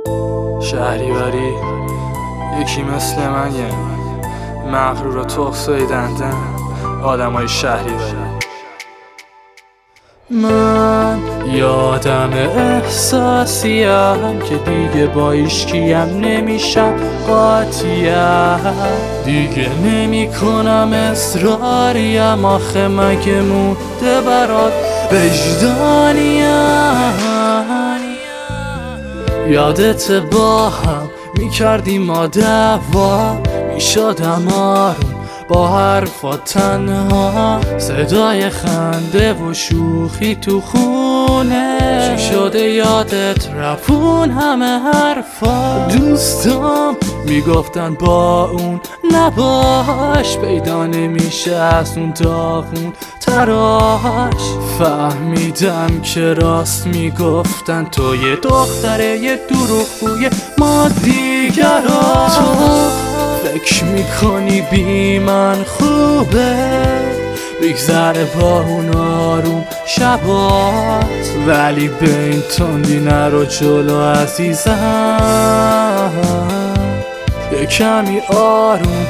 شهریوری یکی مثل من، یعنی مغرور و تخصوی دندن آدمای شهریوری. من یادم احساسیم که دیگه با ایشکیم نمیشم قاطیم، دیگه نمی کنم اصراریم، آخه مگه مونده برات وجدانیم. یادت با هم میکردیم ما دعوا، میشدم آروم با حرفا تنها، صدای خنده و شوخی تو خونه. چی شده یادت رفون همه حرفا؟ دوستام میگفتن با اون نباش، پیدا نمیشه از اون داغون تراش. فهمیدم که راست میگفتن، تو یه دختره یه دروغگوی ما دیگران. تو فکر میکنی بی من خوبه بگذره با اون آروم شبات، ولی به این تندی نرو جلو عزیزم، یه کمی آروم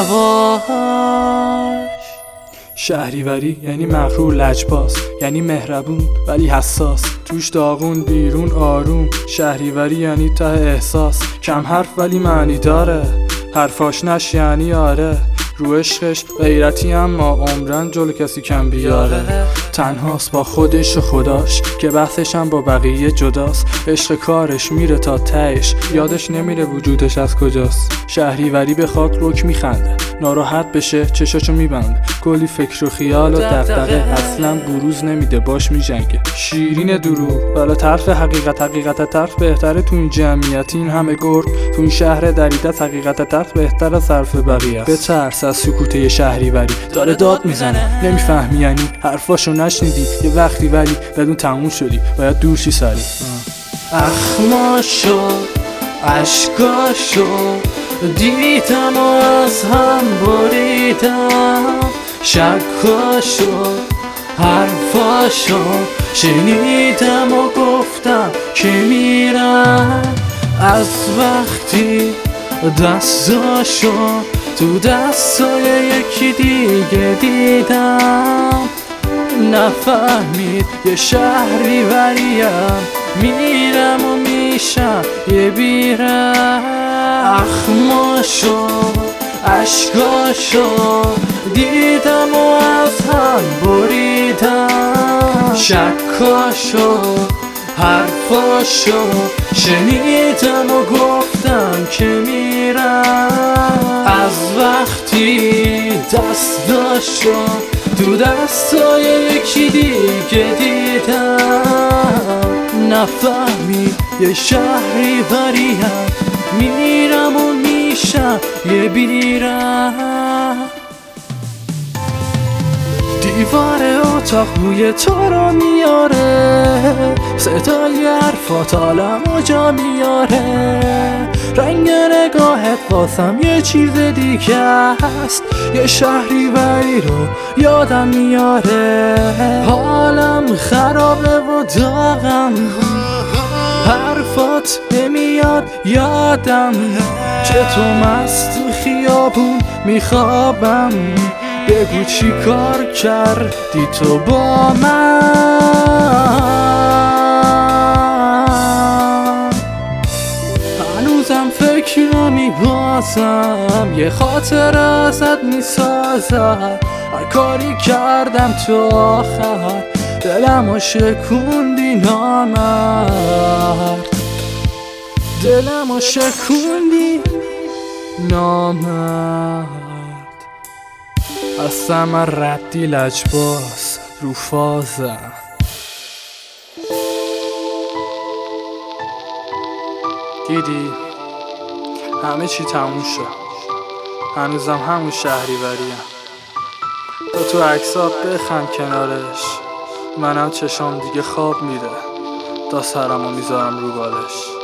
یواش. شهریوری یعنی مغرور لجباز، یعنی مهربون ولی حساس، توش داغون بیرون آروم. شهریوری یعنی ته احساس، کم حرف ولی معنی داره، حرفاش نش یعنی آره. رو عشقش غیرتی اما عمرن جلو کسی کم بیاره. تنهاست با خودش و خداش که بحثش هم با بقیه جداست، عشق کارش میره تا تهش، یادش نمیره وجودش از کجاست. شهریوری به خاک رک میخنده، ناراحت بشه چشاشو میبنده، کلی فکر و خیال و دغدغه، اصلا بروز نمیده باش میجنگه. شیرین دروغ بالا طرف حقیقت، حقیقت طرف بهتره تو این جمعیت، این همه گرگ تو این شهر دریده، حقیقت طرف بهتر از صرف بقیه است. بترس از سکوته شهریوری، داره داد میزنه نمیفهمی، یعنی حرفاشو نشنیدی یه وقتی ولی بدون تموم شدی، باید دور شی سری. اخماشو عشقاشو دیدم و از هم بریدم، شکاشو حرفاشو شنیدم و گفتم که میرم. از وقتی دستاشو تو دستای یکی دیگه دیدم، نفهمید یه شهریوریم، میرم و میشم یه بیرم. اخماشو عشقاشو دیدم و از هم بریدم، شکاشو حرفاشو شنیدم و گفتم که میرم. از وقتی دستاشو تو دستای یکی دیگه دیدم، نفهمی یه شهریوریم، میرم و میشم یه بیرم. دیوار اتاق بوی تو رو میاره، صدای حرفات عالمو جا میاره، رنگ نگاهت واسم یه چیز دیگه است، یه شهریوری رو یادم میاره. حالم خرابه و داغم، حرفات نمیاد یادم، که تو مست تو خیابون میخوابم، بگو چی کار کردی تو با من. هنوزم فکر رو میبازم، یه خاطر ازت میسازم، هر کاری کردم تو آخر دلمو شکوندی نامرد، دلمو شکوندی نامرد. اصلا من ردی لجباز رو فازم. دیدی همه چی تموم شد، هنوزم همون شهریوریم. تو عکسات بخند کنارش، منم چشام دیگه خواب میره، تا سرمو میذارم رو بالش.